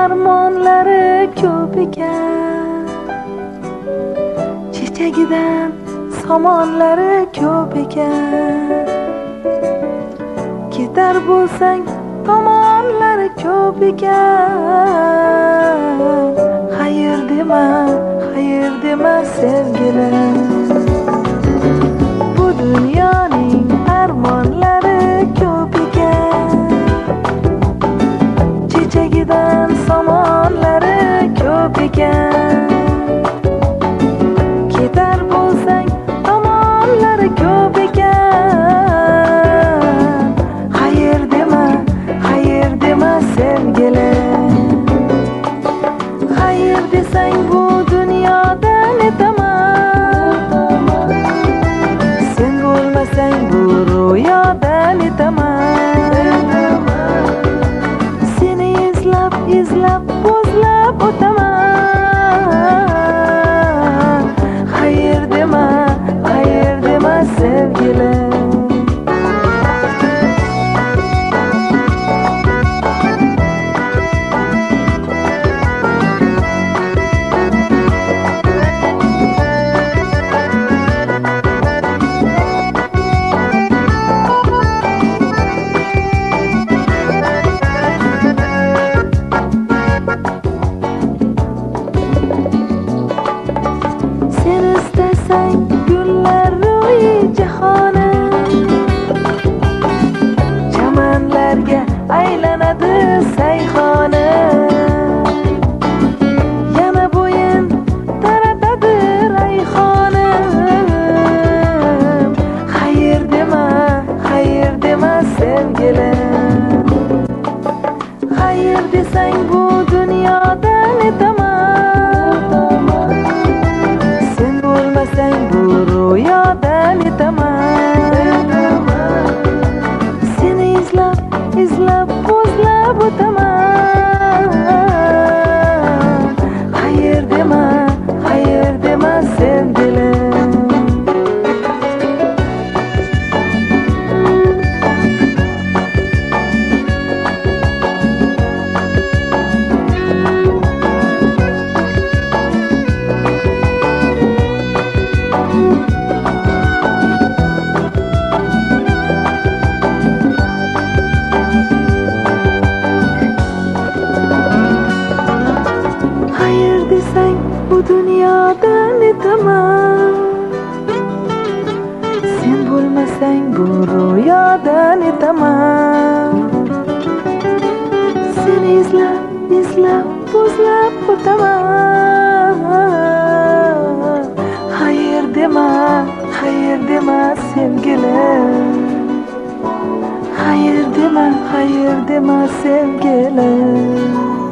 armonlari ko'p ekan, chechagidan somonlari ko'p ekan. Ketar bo'lsang tomonlari ko'p ekan. Xayr dema sevgilim. Bu dunyoning armonlari ko'p ekan, chechagidan somonlari ko'p ekan. Ketar bo'lsang tomonlari ko'p ekan. Xayr dema sevgilim. Xayr desang bu dunyodan netaman, sen bo'lmasang bu ro'yodan netaman. Seni izlab bo'zlab o'taman. Xayr dema sevgilim. Sen istasang gullar ro'yi jahonim, chamanlarga aylanadi sayxonim. Yana bo'yin taratadi rayhonim. Xayr dema sevgilim. Xayr desang bu dunyodan netaman, sen bo'lmasang bu ro'yodan netaman. Seni izlab bo'zlab o'taman. Xayr dema sevgilim. Xayr desang bu dunyodan netaman, sen bo'lmasang bu ro'yodan netaman. Seni izlab bo'zlab o'taman. Xayr dema sevgilim. Xayr dema sevgilim.